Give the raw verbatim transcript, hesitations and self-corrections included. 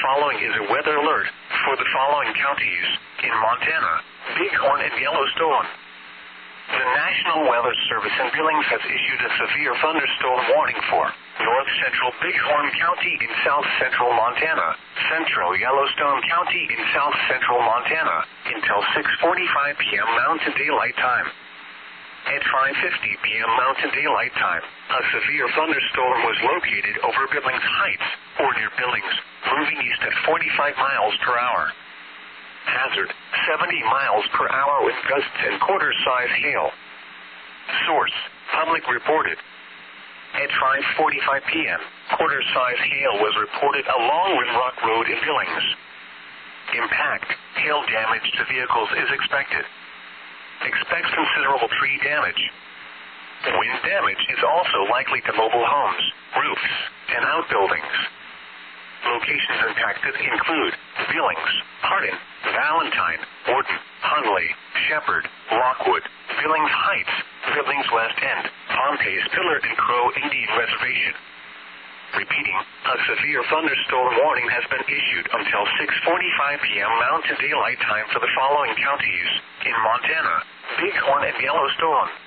following is a weather alert for the following counties in Montana, Bighorn and Yellowstone. The National Weather Service in Billings has issued a severe thunderstorm warning for north central Bighorn County in south central Montana, central Yellowstone County in south central Montana, until six forty-five p.m. Mountain Daylight Time. At five fifty p.m. Mountain Daylight Time, a severe thunderstorm was located over Billings Heights, or near Billings, moving east at forty-five miles per hour. Hazard, seventy miles per hour with gusts and quarter-size hail. Source, public reported. At five forty-five p.m., quarter-size hail was reported along Rimrock Road in Billings. Impact, hail damage to vehicles is expected. Expects considerable tree damage. Wind damage is also likely to mobile homes, roofs, and outbuildings. Locations impacted include Billings, Hardin, Valentine, Wharton, Hunley, Shepherd, Lockwood, Billings Heights, Billings West End, Pompey's Pillar and Crow Indian Reservation. Repeating, a severe thunderstorm warning has been issued until six forty-five p.m. Mountain Daylight Time for the following counties in Montana, Bighorn and Yellowstone.